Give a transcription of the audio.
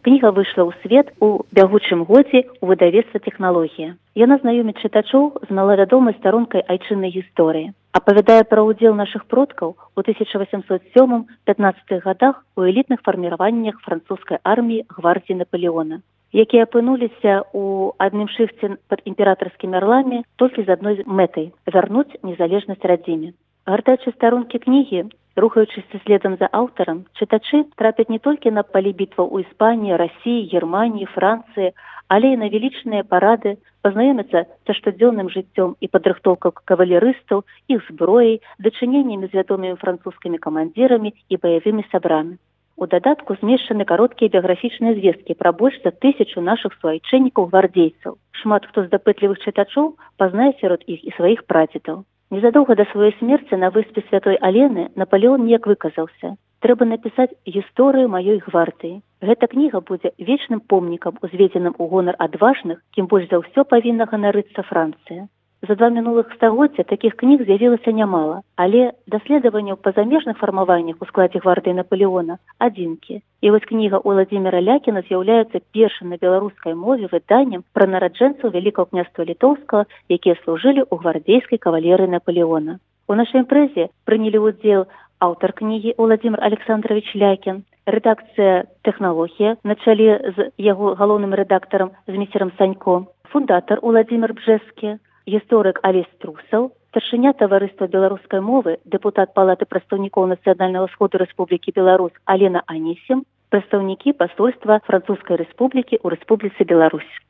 Кніга выйшла ў свет у бягучым годзе ў выдавецтва «Тэхналогія». Яна знаёміць чытачоў з малавядомай старонкай айчыннай гісторыі. Апавядае пра ўдзел нашых продкаў у 1807-15 гадах у элітных фарміраваннях французскай арміі гвардіі Напалеона, якія апынуліся ў адным шыфце пад імператарскімі арламі толькі з адной мэтай – вярнуць незалежнасць радзіме. Гартаючы старонкі кнігі, рухаючыся следам за аўтарам, чытачы трапяць не толькі на палі бітваў у Іспаніі, Расіі, Германіі, Францыі, але і на велічныя парады, пазнаёмяцца са штодзённым жыццём і падрыхтоўкай кавалерыстаў, іх зброяй, дачыненнямі з вядомымі французскімі камандзірамі і баявымі сабрамі. У дадатку змешчаны кароткія біяграфічныя звесткі пра больш за 1000 нашых суайчыннікаў-гвардзейцаў. Шмат хто з дапытлівых чытачоў пазнае сярод іх і сваіх прадзедаў. Незадоўга да сваёй смерці на выспе Святой Алены Напалеон неяк выказаўся: «Трэба напісаць гісторыю маёй гвардыі. Гэта кніга будзе вечным помнікам, узведзеным у гонар адважных, кім больш за ўсё павінна ганарыцца Францыя». За 2 мінулых стагоддзя такіх кніг з'явілася нямала, але даследаванняў па замежных фармаваннях у складзе гвардыі Напалеона адзінкі. І вось кніга Уладзіміра Лякіна з'яўляецца першым на беларускай мове выданнем пра нараджэнцаў Вялікага княства Літоўскага, якія служылі ў гвардзейскай кавалерыі Напалеона. У нашай імпрэзе прынялі ўдзел аўтар кнігі Уладзімір Александрович Лякін, рэдакцыя «Тэхналогія» на чале з яго галоўным рэдактарам зміцерам Санько, фундатар Уладзімір Бжэскі, гісторык Алесь Трусаў, старшыня таварыства беларускай мовы, дэпутат Палаты прадстаўнікоў Нацыянальнага сходу Рэспублікі Беларусь Алена Анісім, прадстаўнікі пасольства Французскай рэспублікі ў Рэспубліцы Беларусь.